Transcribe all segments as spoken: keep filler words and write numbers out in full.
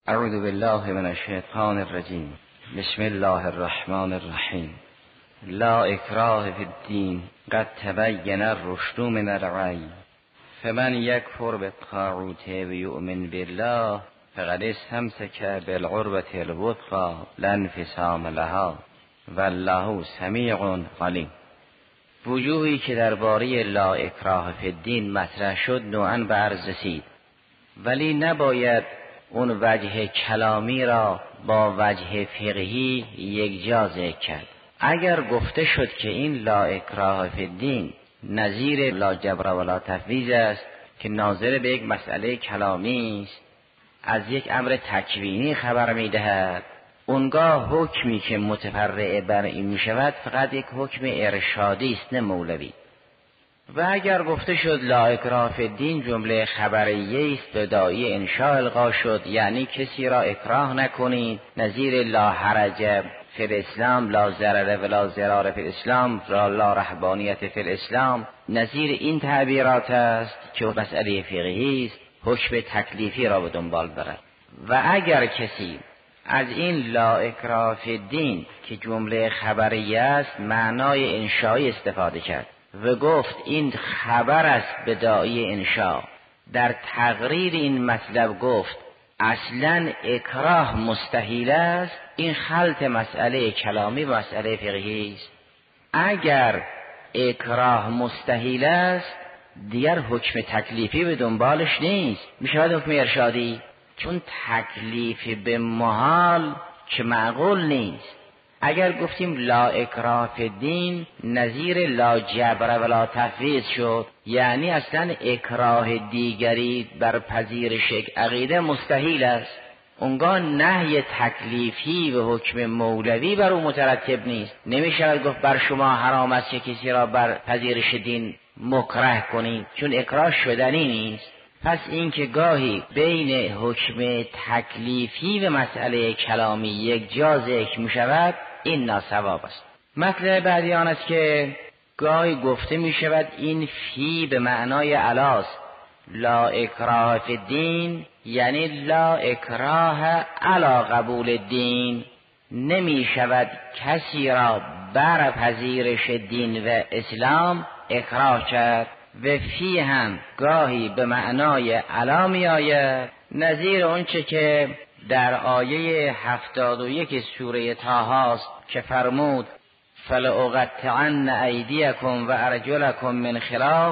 اعوذ بالله من الشیطان الرجیم. بسم الله الرحمن الرحیم. لا اکراه فی الدین قد تبین الرشد من الغی فمن یکفر بالطاغوت و یؤمن بالله فقد استمسک بالعروة الوثقی لا انفصام لها والله سمیع علیم. وجوهی که درباره لا اکراه فی الدین مطرح شد نوعاً به عرض رسید، ولی نباید اون وجه کلامی را با وجه فقهی یکجا ذکر کرد. اگر گفته شد که این لا اکراه فی الدین نظیر لا جبر ولا تفویض است که ناظر به یک مسئله کلامی است، از یک امر تکوینی خبر می‌دهد، اونگاه حکمی که متفرع بر این می‌شود فقط یک حکم ارشادی است نه مولوی. و اگر گفته شد لا اکراه فی الدین جمله خبریه است به داعی انشاء القا شد، یعنی کسی را اکراه نکنید، نظیر لا حرج فی الاسلام، لا ضرر ولا ضرار فی الاسلام، لا رهبانیت فی الاسلام، نظیر این تعبیرات است که مسئله فقهی است، حکم تکلیفی را به دنبال دارد. و اگر کسی از این لا اکراه فی الدین که جمله خبریه است معنای انشایی استفاده کرد و گفت این خبر است به داعی انشاء، در تقریر این مطلب گفت اصلا اکراه مستحیل است، این خلط مسئله کلامی و مسئله فقهی است. اگر اکراه مستحیل است دیگر حکم تکلیفی به دنبالش نیست، میشود حکم ارشادی، چون تکلیف به محال که معقول نیست. اگر گفتیم لا اکراه فی الدین نظیر لا جبر ولا تفویض شد، یعنی اصلا اکراه دیگری بر پذیرش عقیده مستحیل است، اونگاه نهی تکلیفی و حکم مولوی بر او مترتب نیست. نمیشود گفت بر شما حرام است که کسی را بر پذیرش دین مکره کنید، چون اکراه شدنی نیست. پس این که گاهی بین حکم تکلیفی و مسئله کلامی یک جا ذکر می شود این ناصواب است. مطلب بعدی آن است که گاهی گفته می شود این فی به معنای علاست، لا اکراه فی الدین یعنی لا اکراه علی قبول الدین، نمی شود کسی را بر پذیرش دین و اسلام اکراه کرد. و فی هم گاهی به معنای علا می آید، نظیر اونچه که در آیه هفتاد و یک سوره طه است که فرمود فلأقطعن ایدیکم و ارجلکم من خلاف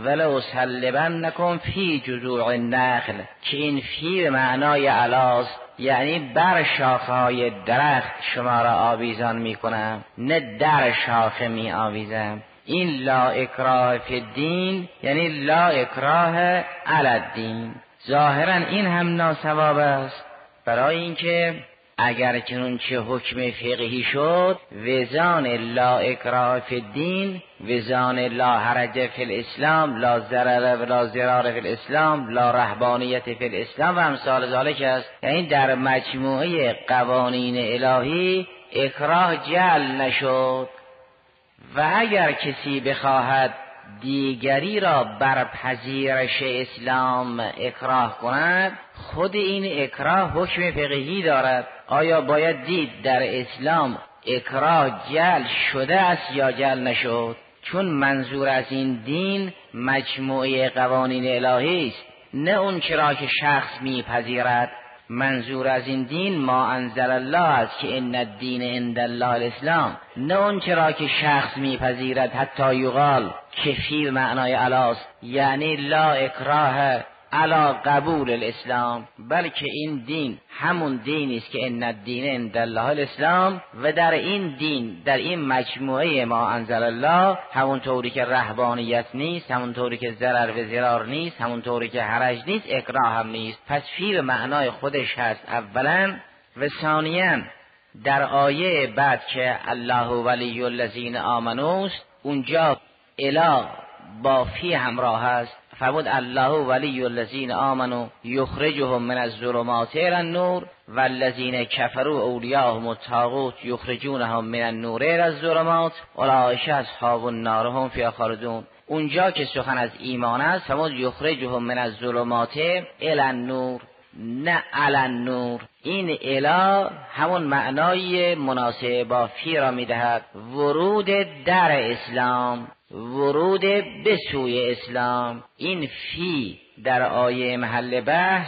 ولأصلبنکم فی جذوع النخل، که این فی به معنای علاست، یعنی بر شاخه‌های درخت شما را آویزان می کنم، نه در شاخه می آویزم. این لا اکراه فی الدین یعنی لا اکراه علی الدین. ظاهرا این هم ناصواب است، برای اینکه اگر چنون چه حکم فقهی شد وزان لا اکراه فی الدین وزان لا حرج فی الاسلام، لا ضرر ولا ضرار فی الاسلام، لا رهبانیت فی الاسلام و امثال ذالک است. یعنی در مجموعه قوانین الهی اکراه جعل نشد. و اگر کسی بخواهد دیگری را بر پذیرش اسلام اکراه کند، خود این اکراه حکم فقهی دارد. آیا باید دید در اسلام اکراه جعل شده است یا جعل نشد؟ چون منظور از این دین مجموعه قوانین الهی است، نه اون چرا که شخص میپذیرد. منظور از این دین ما انزل الله است که ان الدین عند الله الاسلام، نه اون چرا که شخص میپذیرد حتی یقال که فی معنای علاست، یعنی لا اکراه علی قبول الاسلام، بلکه این دین همون دینی است که ان الدین عند الله الاسلام، و در این دین در این مجموعه ما انزل الله همون طوری که رهبانیت نیست، همون طوری که ضرر و ضرار نیست، همون طوری که حرج نیست، اکراه هم نیست. پس فی به معنای خودش هست اولا، و ثانیاً در آیه بعد که الله ولی الذین آمنوا اونجا اله با فی همراه است، فرمود الله ولی الذین آمنوا یخرجهم من الظلمات الی النور والذین کفروا اولیاءهم الطاغوت یخرجونهم من النور الی الظلمات اولئک اصحاب النار هم فیها خالدون. اونجا که سخن از ایمان است فرمود یخرجهم من الظلمات الی النور، نه علی نور. این الی همون معنای مناسب با فی را میدهد، ورود در اسلام، ورود به سوی اسلام. این فی در آیه محل بحث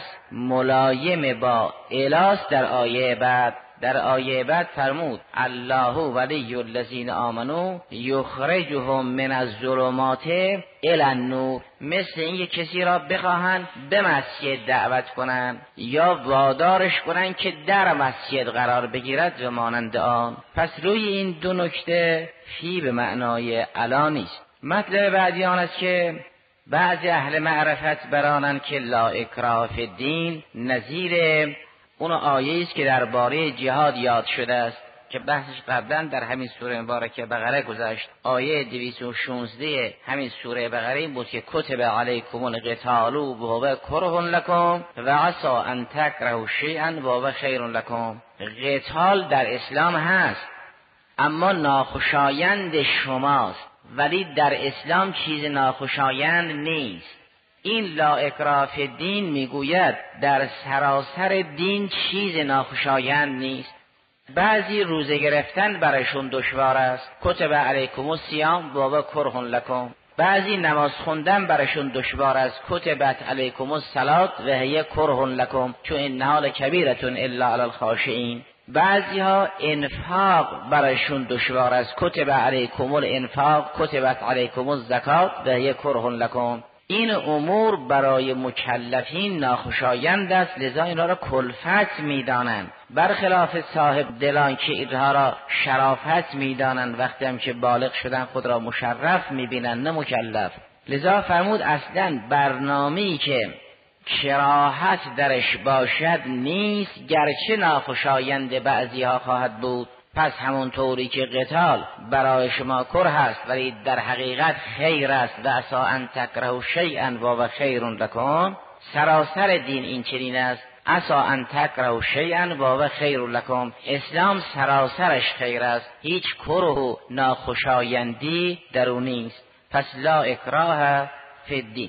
ملایم با الاس در آیه بعد. در آیه بعد فرمود الله ولی الذین آمنوا یخرجهم من الظلمات الی النور. مثل این یک کسی را بخواهند به مسجد دعوت کنند یا وادارش کنند که در مسجد قرار بگیرد و مانند آن. پس روی این دو نکته فی به معنای علا نیست. مطلب بعدی آن است که بعضی اهل معرفت برانند که لا اکراه فی الدین نظیر اون آیه است که درباره جهاد یاد شده است که بحثش قبلا در همین سوره مبارکه بقره گذشت. آیه دویست و شانزده همین سوره بقره این بود که کتب علیکم القتال وهو کره لکم و عسى ان تکرهوا شیئا وهو خیر لکم. قتال در اسلام هست اما ناخوشایند شماست، ولی در اسلام چیز ناخوشایند نیست. این لا اکراه فی الدین میگوید در سراسر دین چیز ناخوشایند نیست. بعضی روزه گرفتن برایشون دشوار است، کتب علیکم الصیام وهو کره لکم. بعضی نماز خوندن برایشون دشوار است، کتبت علیکم الصلاة وهی کره لکم چون انها لکبیرة الا علی الخاشعین. بعضی ها انفاق برایشون دشوار است، کتب علیکم الانفاق کتبت علیکم الزکات وهی کره لکم. این امور برای مکلفین ناخوشایند است، لذا اینها را کلفت میدانند، برخلاف صاحب دلان که اینها را شرافت میدانند. وقتی هم که بالغ شدن خود را مشرف میبینند نه مکلف. لذا فرمود اصلا برنامه‌ای که کراهت درش باشد نیست، گرچه ناخوشایند بعضی ها خواهد بود. پس همون طوری که قتال برای شما کره است ولی در حقیقت خیر است و عسى ان تکرهوا شیئا وهو خیر لکم، سراسر دین این چنین است. عسى ان تکرهوا شیئا وهو خیر لکم، اسلام سراسرش خیر است، هیچ کره و ناخوشایندی در او نیست. پس لا اکراه فی الدین.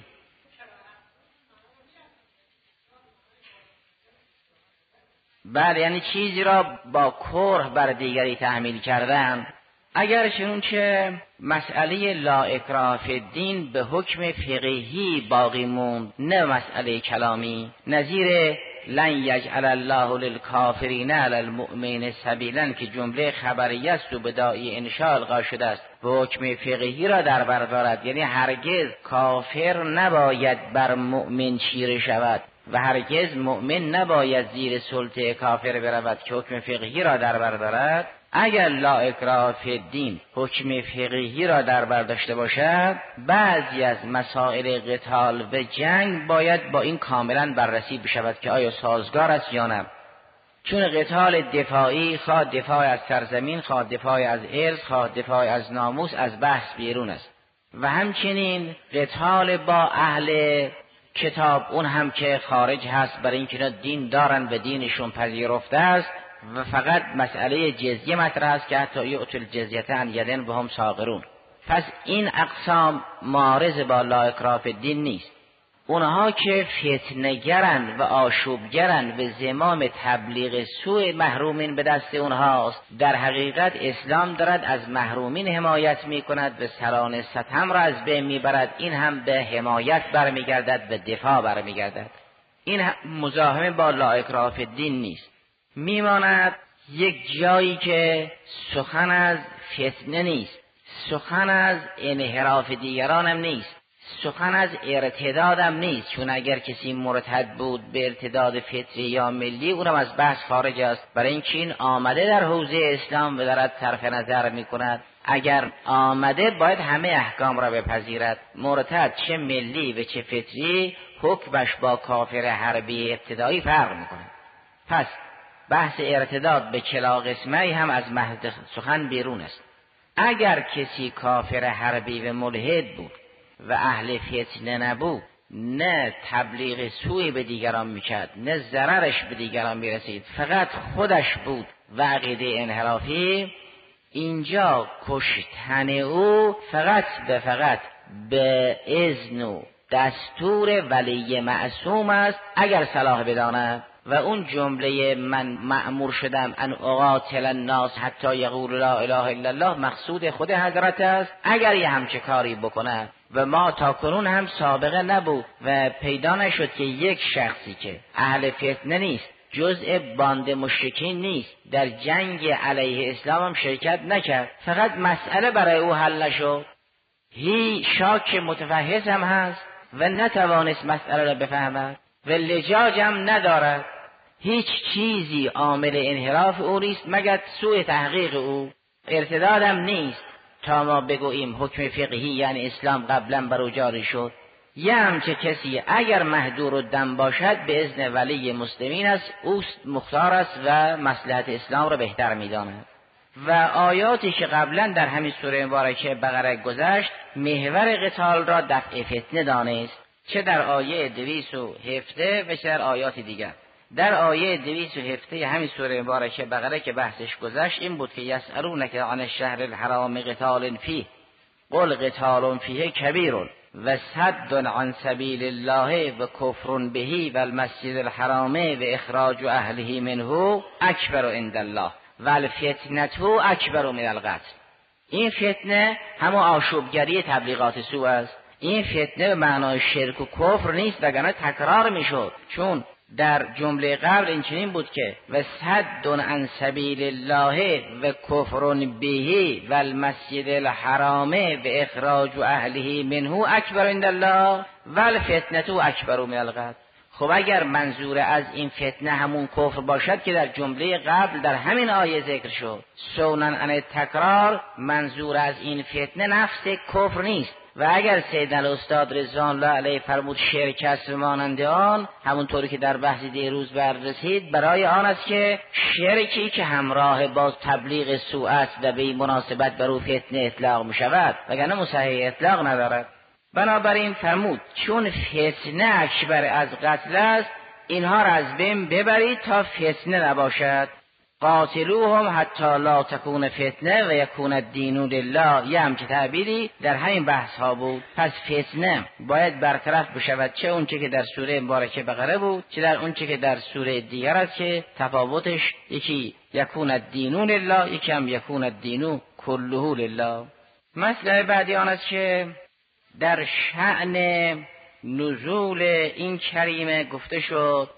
بله، یعنی چیزی را با کره بر دیگری تحمیل کردن. اگر چنانچه مسئله لا اکراه فی الدین به حکم فقهی باقی موند نه مسئله کلامی، نظیر لن یجعل الله للکافرین علی المؤمنین سبیلا که جمله خبریه است و بداعی انشاء القا شده است، به حکم فقهی را در بر دارد. یعنی هرگز کافر نباید بر مؤمن چیره شود و هرگز مؤمن نباید زیر سلطه کافر برود که حکم فقهی را در بر دارد. اگر لا اکراه فی الدین حکم فقهی را در بر داشته باشد، بعضی از مسائل قتال و جنگ باید با این کاملا بررسی بشود که آیا سازگار است یا نه. چون قتال دفاعی، خواه دفاع از سرزمین، خواه دفاع از ارض، خواه دفاع از ناموس، از بحث بیرون است. و همچنین قتال با اهل کتاب، اون هم که خارج هست برای اینکه دین دارن و دینشون پذیرفته است و فقط مسئله جزیه مطرح است که حتی یؤتوا الجزیة عن ید وهم صاغرون. پس این اقسام معارض با لا اکراه فی الدین نیست. اونها که فتنه‌گرند و آشوبگرند و زمام تبلیغ سوء محرومین به دست اونهاست، در حقیقت اسلام دارد از محرومین حمایت میکند و سران ستم را از بین میبرد. این هم به حمایت برمیگردد و دفاع برمیگردد. این مزاحمه با لا اکراه فی الدین نیست. میماند یک جایی که سخن از فتنه نیست، سخن از انحراف دیگران هم نیست، سخن از ارتداد هم نیست. چون اگر کسی مرتد بود به ارتداد فطری یا ملی، اونم از بحث خارج است، برای اینکه این آمده در حوزه اسلام و دارد طرف نظر میکند. اگر آمده باید همه احکام را بپذیرد. مرتد چه ملی و چه فطری حکمش با کافر حربی ابتدایی فرق میکند. پس بحث ارتداد به کلا قسمه هم از محض سخن بیرون است. اگر کسی کافر حربی و ملحد بود و اهل فتنه نبود، نه تبلیغ سوی به دیگران میکرد نه ضررش به دیگران میرسید، فقط خودش بود و عقیده انحرافی، اینجا کشتن او فقط به فقط به اذن و دستور ولی معصوم است اگر صلاح بداند. و اون جمله من مأمور شدم ان اقاتل الناس حتی یقول لا اله الا الله مقصود خود حضرت است اگر یه همچه کاری بکنه. و ما تا کنون هم سابقه نبود و پیدا نشد که یک شخصی که اهل فتنه نیست، جزء باند مشرکین نیست، در جنگ علیه اسلام هم شرکت نکرد، فقط مسئله برای او حل نشد، هی شاک متفحص هم هست و نتوانست مسئله را بفهمد و لجاج هم ندارد، هیچ چیزی عامل انحراف او نیست مگر سوء تحقیق او، ارتداد هم نیست تا ما بگوییم حکم فقهی یعنی اسلام قبلا بر او جاری شد. یه همچه کسی اگر مهدور الدم باشد به اذن ولی مسلمین است، اوست مختار است و مصلحت اسلام را بهتر می‌داند. و آیاتی که قبلا در همین سوره مبارکه بقره گذشت محور قتال را دفع فتنه دانست، چه در آیه دویست و هفده و چه در آیات دیگر. در آیه دویست و هفده همین سوره مبارکه بقره که بحثش گذشت این بود که یسألونک عن الشهر الحرام قتال فیه قل قتال فیه کبیر و صد عن سبیل الله و کفر به و المسجد الحرام و اخراج اهله منه اکبر عند الله و الفتنة اکبر من القتل. این فتنه همون آشوبگری تبلیغات سوء است. این فتنه به معنای شرک و کفر نیست وگرنه تکرار میشد، چون در جمله قبل این چنین بود که و صد عن سبیل الله و کفر به و المسجد الحرام و اخراج اهله منه اکبر عند الله و الفتنة اکبر من القتل. خب اگر منظور از این فتنه همون کفر باشد که در جمله قبل در همین آیه ذکر شد، سونن عن تکرار منظور از این فتنه نفس کفر نیست. و اگر سیدنا الاستاد رضوان الله علیه فرمود شرک است و مانند آن، همونطوری که در بحث دیروز بررسید، برای آن است که شرکی که همراه با تبلیغ سوء است و به مناسبت بر او فتنه اطلاق می شود وگرنه مصحح اطلاق ندارد. بنابراین فرمود چون فتنه اکبر از قتل است اینها را از بین ببرید تا فتنه نباشد. قاتلوهم حتی لا تکون فتنه و یکون الدین لله، یه همچه تعبیری در همین بحث ها بود. پس فتنه باید برطرف بشود، چه اونچه که در سوره مبارکه بقره بود چه در اونچه که در سوره دیگر است که تفاوتش یکی یکون الدین لله یکی هم یکون الدین کله لله. مسئله بعدی آن است که در شأن نزول این کریمه گفته شد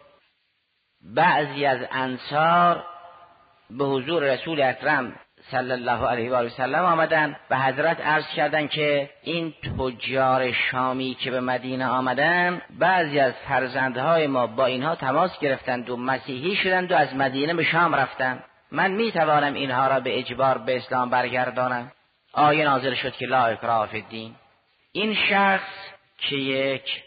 بعضی از انصار به حضور رسول اکرم صلی الله علیه و آله و سلم آمدن و حضرت عرض کردند که این تجار شامی که به مدینه آمدن بعضی از فرزندهای ما با اینها تماس گرفتند و مسیحی شدند و از مدینه به شام رفتند، من می توانم اینها را به اجبار به اسلام برگردانم؟ آیه نازل شد که لا اکراه فی الدین. این شخص که یک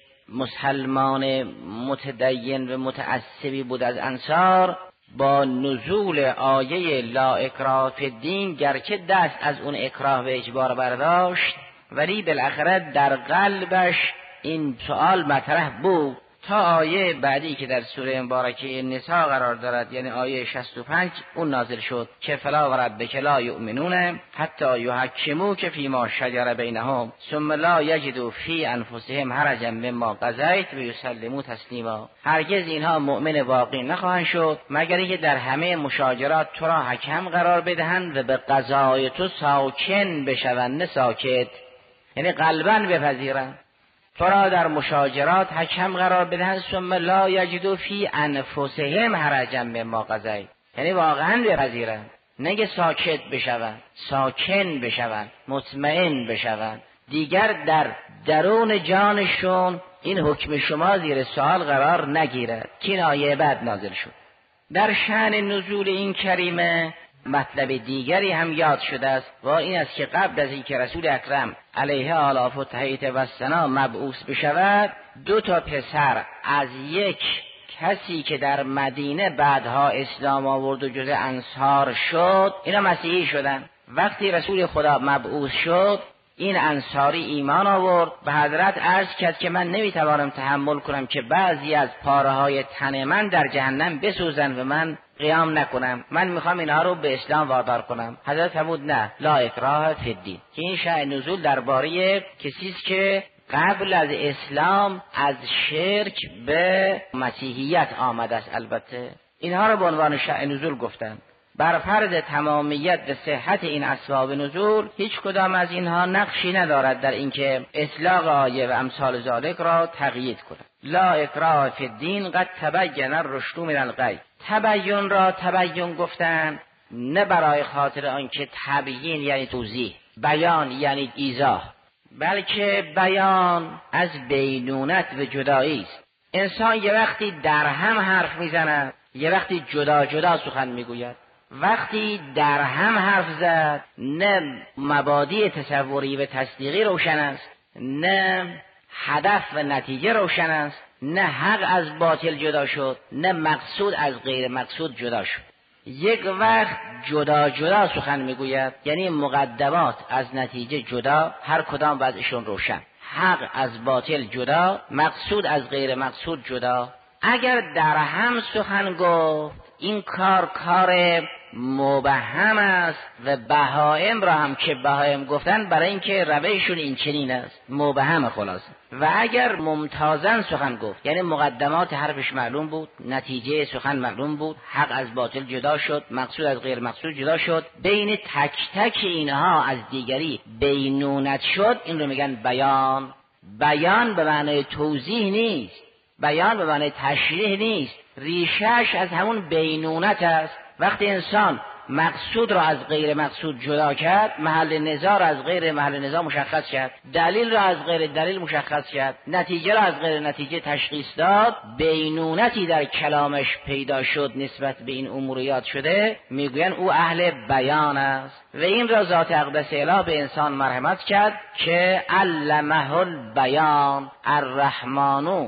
مسلمان متدین و متعصبی بود از انصار، با نزول آیه لا اکراه فی الدین گرچه دست از اون اکراه و اجبار برداشت، ولی بالاخره در قلبش این سوال مطرح بود تا آیه بعدی که در سوره مبارکه نساء قرار دارد، یعنی آیه شصت و پنج، اون نازل شد که فلا و ربک لا یؤمنون حتی یحکموک فیما شجر بینهم ثم لا یجدوا فی انفسهم حرجا مما قضیت و یسلموا تسلیما. هرگز اینها مؤمن واقعی نخواهند شد مگر اینکه در همه مشاجرات تو را حکم قرار بدهند و به قضای تو ساکن بشوند، نه ساکت، یعنی قلباً بپذیرند. تو را در مشاجرات حکم قرار بدهند ثم لا یجدوا فی انفسهم حرجا مما قضیت، یعنی واقعا بپذیرند، نگه ساکت بشوند، ساکن بشوند، مطمئن بشوند، دیگر در درون جانشون این حکم شما زیر سوال قرار نگیرد که این آیه بعد نازل شد. در شأن نزول این کریمه مطلب دیگری هم یاد شده است و این است که قبل از اینکه رسول اکرم علیه آلاف و تحیط و سنا مبعوث بشود، دو تا پسر از یک کسی که در مدینه بعدها اسلام آورد و جز انصار شد اینا مسیحی شدن. وقتی رسول خدا مبعوث شد این انصاری ایمان آورد و حضرت عرض کرد که من نمیتوانم تحمل کنم که بعضی از پاره های تن من در جهنم بسوزن و من قیام نکنم، من میخوام اینها رو به اسلام وادار کنم. حضرت فرمود نه، لا اکراه فی الدین، که این شأن نزول درباره کسی است که قبل از اسلام از شرک به مسیحیت آمده است. البته اینها رو به عنوان شأن نزول گفتن. بر فرض تمامیت به صحت این اسباب نزول هیچ کدام از اینها نقشی ندارد در اینکه اطلاق آیه و امثال ذالک را تقیید کند. لا اکراه فی الدین قد تبین الرشد من الغی. تبین را تبین گفتن نه برای خاطر آنکه تبیین یعنی توضیح، بیان یعنی ایضاح، بلکه بیان از بینونت و جدایی است. انسان یه وقتی در هم حرف میزند، یه وقتی جدا جدا سخن میگوید. وقتی در هم حرف زد نه مبادی تصوری و تصدیقی روشن است، نه هدف و نتیجه روشن است، نه حق از باطل جدا شد، نه مقصود از غیر مقصود جدا شد. یک وقت جدا جدا سخن میگوید، یعنی مقدمات از نتیجه جدا، هر کدام وضعشون روشن، حق از باطل جدا، مقصود از غیر مقصود جدا. اگر در هم سخن گفت این کار کار مبهم است و بهائم را هم که بهائم گفتن برای اینکه رویشون این چنین است، مبهم خلاصه. و اگر ممتازن سخن گفت، یعنی مقدمات حرفش معلوم بود، نتیجه سخن معلوم بود، حق از باطل جدا شد، مقصود از غیر مقصود جدا شد، بین تک تک اینها از دیگری بینونت شد، این رو میگن بیان. بیان به معنی توضیح نیست، بیان به معنی تشریح نیست، ریشش از همون بینونت است. وقتی انسان مقصود را از غیر مقصود جدا کرد، محل نظر را از غیر محل نظر مشخص کرد، دلیل را از غیر دلیل مشخص کرد، نتیجه را از غیر نتیجه تشخیص داد، بینونتی در کلامش پیدا شد نسبت به این اموریات شده، میگوین او اهل بیان است. و این را ذات اقدس اله به انسان مرحمت کرد که علمه البیان، الرحمن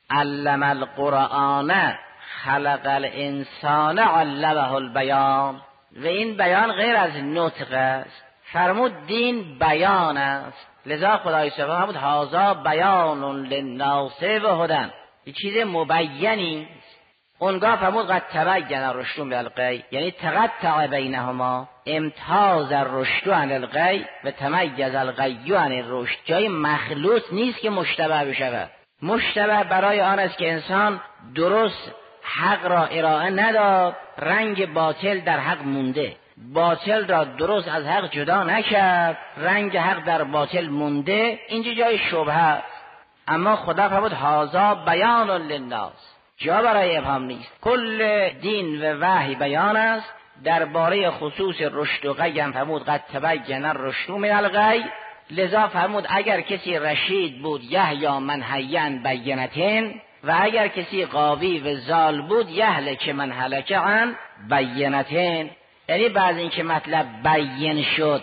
علم القرآن خلق الانسان علمه البیان. و این بیان غیر از نطق است. فرمود دین بیان است، لذا خدای سبحانه فرمود هذا بیان للناس و هدی، این چیز مبینی. اونگاه فرمود قد تبین الرشد من الغی، یعنی تقطع بینهما، امتاز الرشد عن الغی و تمیز الغی عن الرشد. جای مخلوط نیست که مشتبه بشود. مشتبه برای آن است که انسان درست حق را ارائه نداد، رنگ باطل در حق مونده، باطل را درست از حق جدا نکرد، رنگ حق در باطل مونده، اینجا جای شبهه است. اما خدا فرمود هذا بیان للناس، جا برای ابهام نیست. کل دین و وحی بیان است. درباره خصوص رشد و غی هم فرمود قد تبین الرشد من الغی، لذا فرمود اگر کسی رشید بود یحیی من حی عن بینتین، و اگر کسی غاوی و ضال بود یهلک من هلک عن بینتین. یعنی بعد اینکه مطلب بیان شد،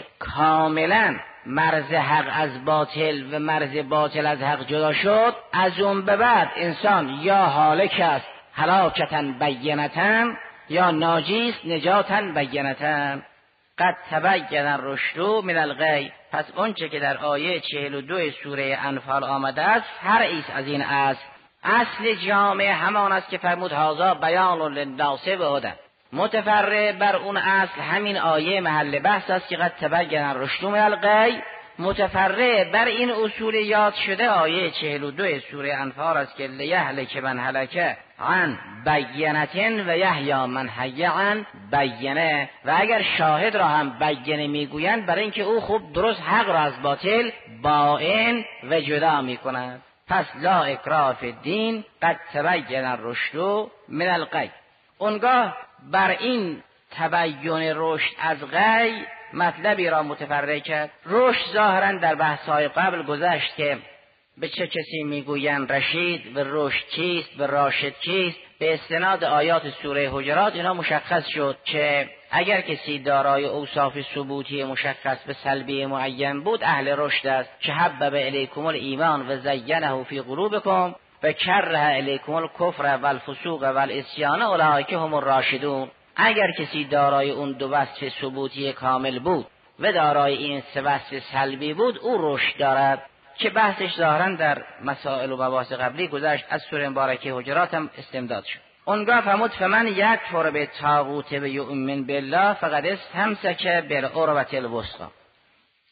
کاملا مرز حق از باطل و مرز باطل از حق جدا شد، از اون به بعد انسان یا هالک است هلاکتاً بینتاً، یا ناجی است نجاتاً بینتاً. قد تبین الرشد من الغی. پس اونچه که در آیه چهل و دو سوره انفال آمده است فرعی است از این اصل. اصل جامع همان است که فرمود هذا بیان للناس و هدی. متفرع بر اون اصل همین آیه محل بحث است که قد تبین الرشد من الغی. متفرع بر این اصول یاد شده آیه چهل و دو سوره انفال است که لیهلک من هلک عن بینتین و یحیی من حی عن بینه. و اگر شاهد را هم بینه میگویند برای اینکه او خوب درست حق را از باطل باین و جدا میکند. پس لا اکراه فی الدین قد تبین الرشد من الغی. اونگاه بر این تبین رشد از غی مطلبی را متفرع کرد. رشد ظاهرا در بحث‌های قبل گذشت که به چه کسی میگویند رشید و رشد چیست و راشد چیست. به استناد آیات سوره حجرات اینا مشخص شد که اگر کسی دارای اوصاف ثبوتی مشخص به سلبی معین بود اهل رشد است. که حبب الیکم الایمان و زینه فی قلوبکم و کره الیکم الکفر و الفسوق و العصیان اولئک هم الراشدون. اگر کسی دارای اون دو وصف ثبوتی کامل بود و دارای این سه وصف سلبی بود او رشد دارد، که بحثش ظاهرا در مسائل و مباحث قبلی گذشت. از سوره مبارکه حجرات هم استمداد شد. اونگاه فرمود فمن یکفر بالطاغوت و یؤمن بالله فقد استمسک بالعروة الوثقی.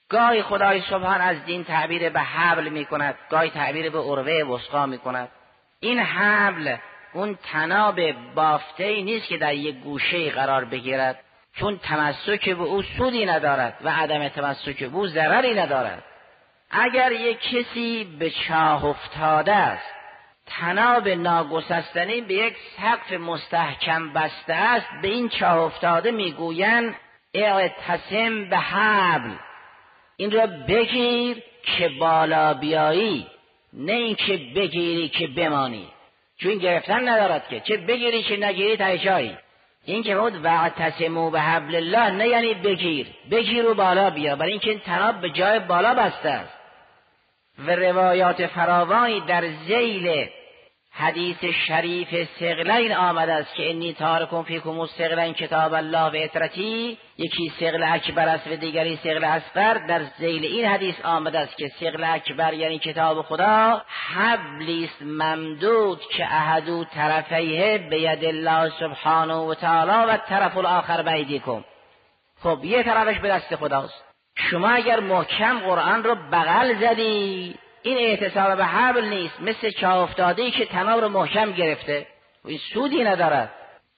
گاهی خدای سبحان از دین تعبیر به حبل می کند، گاهی تعبیر به عروه وثقا می کند. این حبل اون تناب بافته‌ای نیست که در یک گوشه قرار بگیرد، چون تمسک به او سودی ندارد و عدم تمسک به او ضرری ندارد. اگر یک کسی به چاه افتاده است، تناب ناگسستنی به یک سقف مستحکم بسته است، به این چاه افتاده میگویند اعتصم به حبل، این را بگیر که بالا بیایی، نه این که بگیری که بمانی، چون گرفتن ندارد که، چه بگیری چه نگیری تایشایی. این که بود واعتصموا به حبل الله، نه یعنی بگیر بگیر و بالا بیا، برای اینکه این تناب به جای بالا بسته است. و روایات فراوانی در ذیل حدیث شریف ثقلین آمده است که انی تارکم فیکم الثقلین کتاب الله و اطرتی، یکی ثقل اکبر است و دیگری ثقل اصغر. در ذیل این حدیث آمده است که ثقل اکبر یعنی کتاب خدا، حبلی است ممدود که احدو طرفیه بید الله سبحانه و تعالی و طرف الاخر بایدیکم. خب یه طرفش به دست خداست، شما اگر محکم قرآن رو بغل زدی، این اعتصام به حبل نیست، مثل چاه افتاده‌ای که تناب رو محکم گرفته و این سودی ندارد.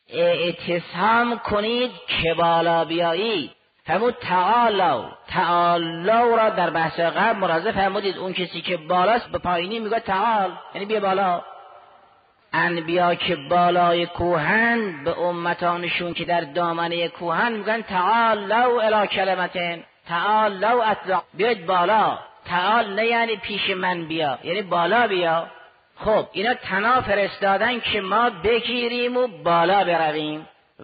اعتصام کنید که بالا بیایی. فرمود تعالوا، تعالوا را در بحث قبل مرادف فرمودید اون کسی که بالاست به پایینی میگه تعال، یعنی بیا بالا. انبیا که بالای کوهن به امتانشون که در دامنه کوهن میگن تعالوا الی کلمتین، تعالوا اطلع، بیاید بالا. تعال نه یعنی پیش من بیا، یعنی بالا بیا. خب اینا تنها فرستادن که ما بگیریم و بالا برویم.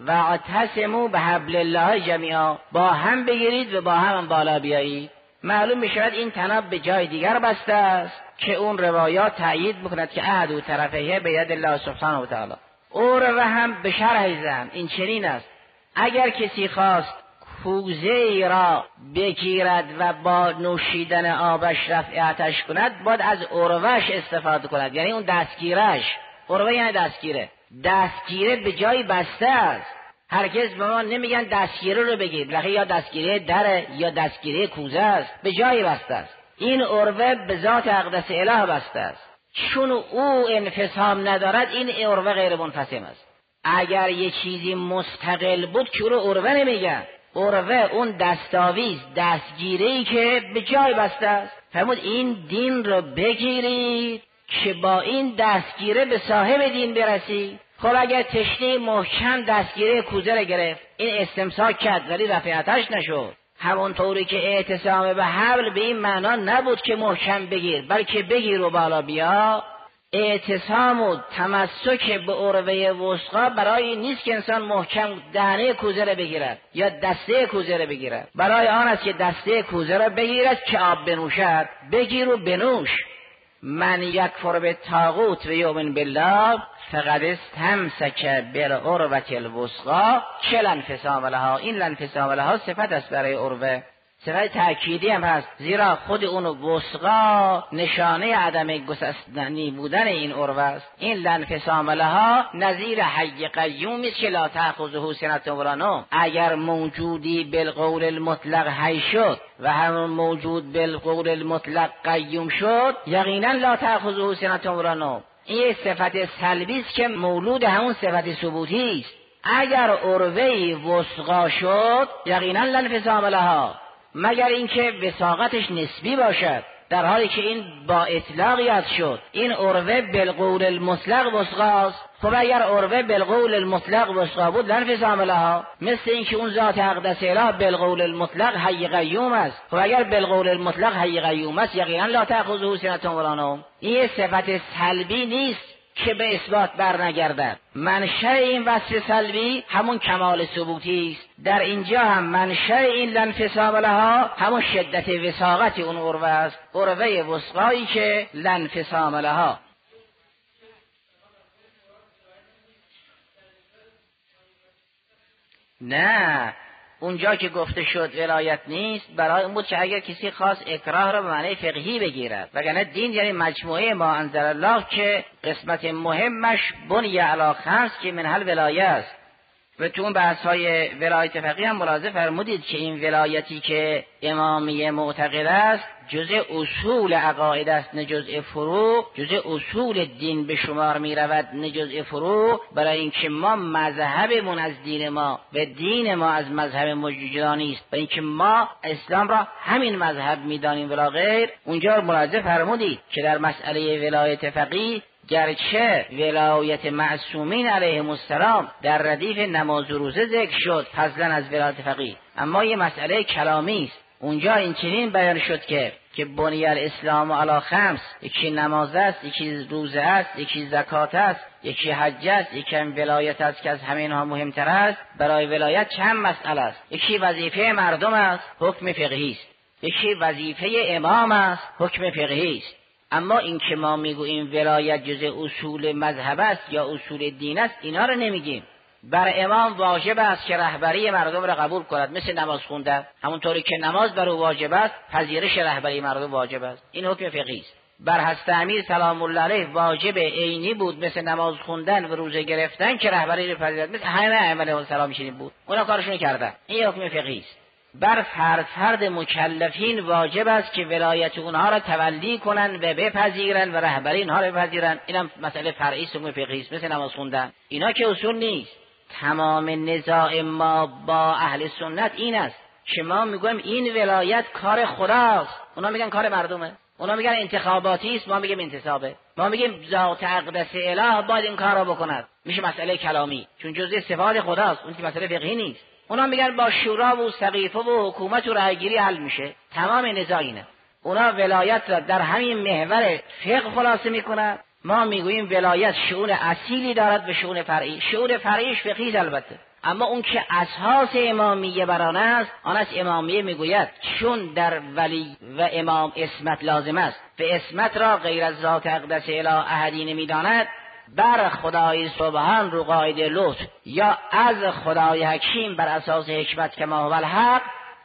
واعتصموا به حبل الله جمیعا، با هم بگیرید و با هم بالا بیایید. معلوم میشود این تناب به جای دیگر بسته است که اون روایات تأیید میکند که احد و طرفه به ید الله سبحانه و تعالی. اور هم به شرح زن این چنین است، اگر کسی خواست کوزه ای را بگیرد و با نوشیدن آبش رفع آتش کند، باید از عروهش استفاده کند، یعنی اون دستگیرش. عروه یعنی دستگیره، دستگیره به جای بسته است. هرگز به ما نمیگن دستگیره رو بگیر، بلکه یا دستگیره دره یا دستگیره کوزه است، به جای بسته است. این عروه به ذات اقدس اله بسته است، چون او انفصام ندارد این عروه غیر منفصم است. اگر یه چیزی مستقل بود که رو عروه نمیگن، عروه اون دستاویز دستگیره‌ای که به جای بسته است. فرمود این دین رو بگیرید که با این دستگیره به صاحب دین برسی. خب اگر تشنه محکم دستگیره کوزه رو گرفت، این استمساک کرد ولی رفع آتش نشد. همونطوری که اعتصام به حبل به این معنا نبود که محکم بگیر، بلکه بگیر و بالا بیا. اعتصام و تمسک به عروه وثقا برای نیست که انسان محکم دهنه کوزه را بگیرد یا دسته کوزه را بگیرد، برای آن است که دسته کوزه را بگیرد که آب بنوشد. بگیر و بنوش. من یکفر بالطاغوت و یؤمن بالله فقد استمسک بالعروة الوثقی که لا انفصام لها. این لا انفصام لها صفت است برای عروه، صفت تأکیدی هم هست، زیرا خود اون وثقا نشانه عدم گسستنی بودن این عروه است. این لا انفصام لها نظیر حی قیومی است که لا تأخذه سنة ولا نوم. اگر موجودی بالقول المطلق حی شد و همون موجود بالقول المطلق قیوم شد، یقینا لا تأخذه سنة ولا نوم. این صفت سلبی است که مولود همون صفت ثبوتی است. اگر عروه وثقا شد یقینا لا انفصام لها، مگر اینکه وثاقتش نسبی باشد، در حالی که این با اطلاق یاد شد. این عروه بالقول المطلق وثقاست. خب اگر عروه بالقول المطلق وثقا بود لا انفصام لها، مثل اینکه اون ذات اقدس اله بالقول المطلق حی قیوم است. خب اگر بالقول المطلق حی قیوم است یقینا لا تأخذه سنة ولا نوم. این صفت سلبی نیست که به اثبات برنگردد. منشأ این وصف سلبی همون کمال ثبوتی است. در اینجا هم منشأ این لا انفصام لها همون شدت وثاقت اون عروه است، عروه وثقایی که لا انفصام لها. نه، اونجا که گفته شد ولایت نیست، برای اون بود که اگر کسی خواست اکراه را به معنی فقهی بگیرد، وگرنه دین یعنی مجموعه ما انزل الله که قسمت مهمش بنی علی خمس که منها الولایه است. و تو اون بحث‌های ولایت فقیه هم ملاحظه فرمودید که این ولایتی که امامیه معتقد است جزء اصول عقاید است نه جزء فروع، جزء اصول دین به شمار می رود نه جزء فروع، برای اینکه ما مذهبمون از دین ما و دین ما از مذهب ما جدا نیست، برای اینکه ما اسلام را همین مذهب می‌دانیم ولا غیر. اونجا ملاحظه فرمودید که در مسئله ولایت فقیه گرچه ولایت معصومین علیهم السلام در ردیف نماز و روزه ذکر شد فضلا از ولایت فقیه، اما یه مسئله کلامی است. اونجا این چنین بیان شد که که بنی الاسلام علی خمس، یکی نماز است، یکی روزه است، یکی زکات است، یکی حج است، یکی ولایت است که از همه اینها مهمتر است. برای ولایت چند مسئله است، یکی وظیفه مردم است، حکم فقهی است، یکی وظیفه امام است، حکم فقهی است. اما این که ما میگوییم ولایت جزء اصول مذهب است یا اصول دین است، اینا رو نمیگیم. بر امام واجب است که رهبری مردم را قبول کند، مثل نماز خوندن، همونطوری که نماز بر او واجب است پذیرش رهبری مردم واجب است. این حکم فقهی است. بر حضرت امیر سلام الله علیه واجب عینی بود مثل نماز خوندن و روزه گرفتن که رهبری را پذیرد، مثل همه ائمه السلام چنین بود، اونا کارشون کردن. این حکم فقهی است. بر فرد فرد مکلفین واجب است که ولایت اونها را تولی کنن و بپذیرن و رهبری اونها را بپذیرن. اینم مسئله فرعی است، حکم فقهی است، مثل نماز خوندن. اینا که اصول نیست. تمام نزاع ما با اهل سنت این است که ما میگویم این ولایت کار خداست، اونا میگن کار مردمه، اونا میگن انتخاباتی است، ما میگیم انتصابه، ما میگیم ذات اقدس اله باید این کارا بکند. میشه مسئله کلامی چون جزء صفات خداست، اون که مسئله فقهی نیست. اونا میگن با شورا و سقیفه و حکومت و رأیگیری حل میشه. تمام نزاع اینه. اونا ولایت را در همین محور فقه خلاصه میکنن، ما میگوییم ولایت شؤون اصیلی دارد به شؤون فرعی. شؤون فرعیش فقهی البته، اما اون که اساس امامیه بران است، آن است امامیه میگوید چون در ولی و امام اسمت لازم است و اسمت را غیر از ذات اقدس اله احدی نمیداند، بر خدای سبحان رو قاعده لطف یا از خدای حکیم بر اساس حکمت که ما هو الحق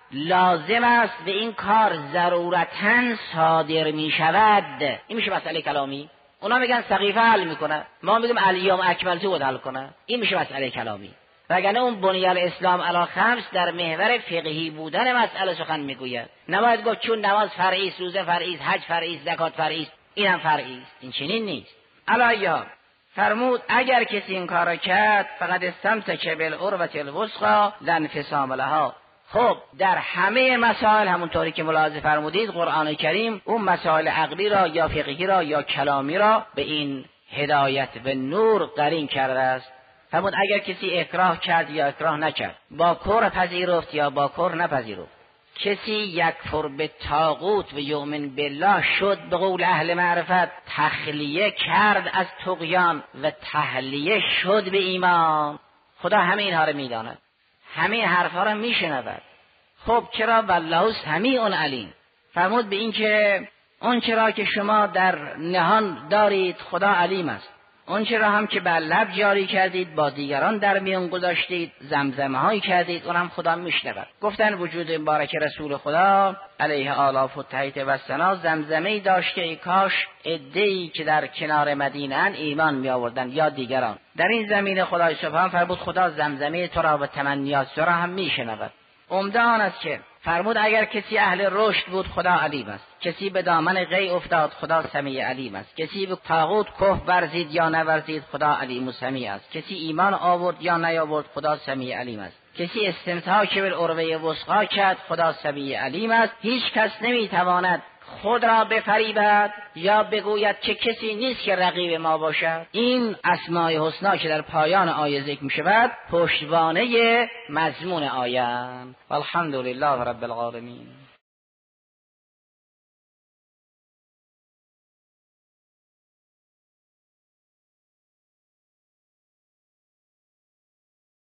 لازم است و این کار ضرورتاً صادر می شود. این میشه مسئله کلامی. اونا میگن سقیفه حل میکنه، ما میگیم الیوم اکملت بود حل کنه. این میشه مسئله کلامی. وگرنه اون بنی الاسلام علی خمس در محور فقهی بودن مسئله سخن میگوید. نباید گفت چون نماز فرعی است، روزه فرعی است، حج فرعی است، زکات فرعی است، اینم فرعی است. این چنین نیست. علایها فرمود اگر کسی این کارو کرد فقط استمسک بالعروة الوثقی لا انفصام لها. خب در همه مسائل همونطوری که ملاحظه فرمودید قرآن کریم اون مسائل عقلی را یا فقهی را یا کلامی را به این هدایت و نور قرین کرده است. فرمود اگر کسی اکراه کرد یا اکراه نکرد، با کفر پذیرفت یا با کفر نپذیرفت، کسی یکفر به طاغوت و یؤمن بالله شد، به قول اهل معرفت تخلیه کرد از طغیان و تحلیه شد به ایمان. خدا همه اینها رو میداند، همه حرفا رو میشنود. خب چرا؟ والله سمیع علیم. فرمود به این که اون چرا که شما در نهان دارید خدا علیم است، اون چرا هم که بر لب جاری کردید با دیگران در میان گذاشتید زمزمه هایی کردید اونم خدا میشنود. گفتن وجود مبارک رسول خدا علیه آلاف و تحیط و سنا زمزمه‌ای داشته ای کاش عده‌ای که در کنار مدینه ان ایمان می آوردن یا دیگران. در این زمین خدای سبحان فرمود خدا زمزمه تو را و تمنیات تو را هم میشنود. عمده آن است که فرمود اگر کسی اهل رشد بود خدا علیم است، کسی به دامن غی افتاد خدا سمیع علیم است، کسی به طاغوت کفر ورزید یا نورزید خدا علیم و سمیع است، کسی ایمان آورد یا نیاورد خدا سمیع علیم است، کسی استمساک بالعروة الوثقی کرد خدا سمیع علیم است. هیچ کس نمیتواند خود را بفریبد یا بگوید که کسی نیست که رقیب ما باشد. این اسماء الحسنا که در پایان آیه ذکر می شود پشتوانه مضمون آیه. والحمد لله رب العالمین.